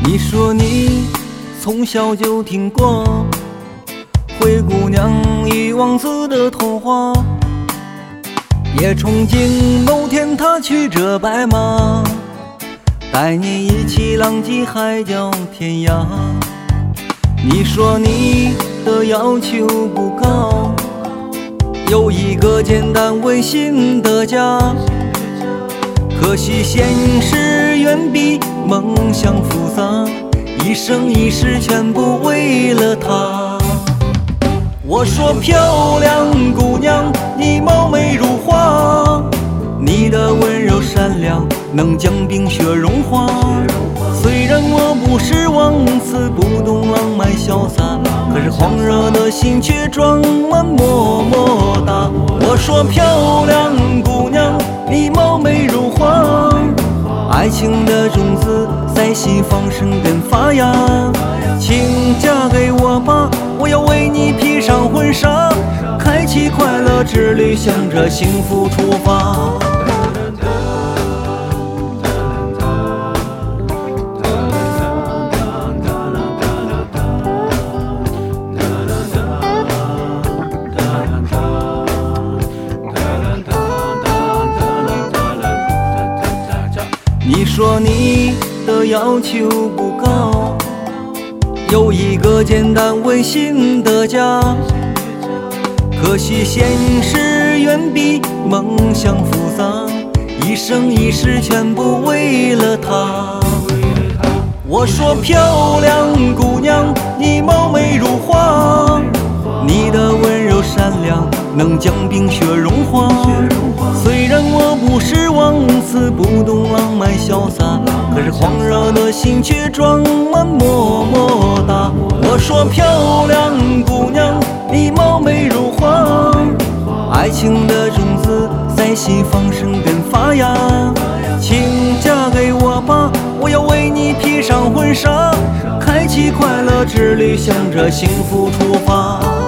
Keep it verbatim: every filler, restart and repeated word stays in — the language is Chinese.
你说你从小就听过灰姑娘与王子的童话，也憧憬某天她骑着白马，带你一起浪迹海角天涯。你说你的要求不高，有一个简单温馨的家，可惜现实远比梦想复杂，一生一世全部为了她。我说漂亮姑娘，你貌美如花，你的温柔善良能将冰雪融化。虽然我不是王子，不懂浪漫潇洒，可是狂热的心却装满么么哒。我说漂亮姑娘，你貌美如花，爱情的种子在心房生根发芽，请嫁给我吧，我要为你披上婚纱，开启快乐之旅，向着幸福出发。你说你的要求不高，有一个简单温馨的家，可惜现实远比梦想复杂，一生一世全部为了她。我说漂亮姑娘，你貌美如花，你的温柔善良能将冰雪融化。虽然我不是王子，不懂浪漫潇洒，可是狂热的心却装满么么哒。我说漂亮姑娘，你貌美如花，爱情的种子在心房生根发芽，请嫁给我吧，我要为你披上婚纱，开启快乐之旅，向着幸福出发。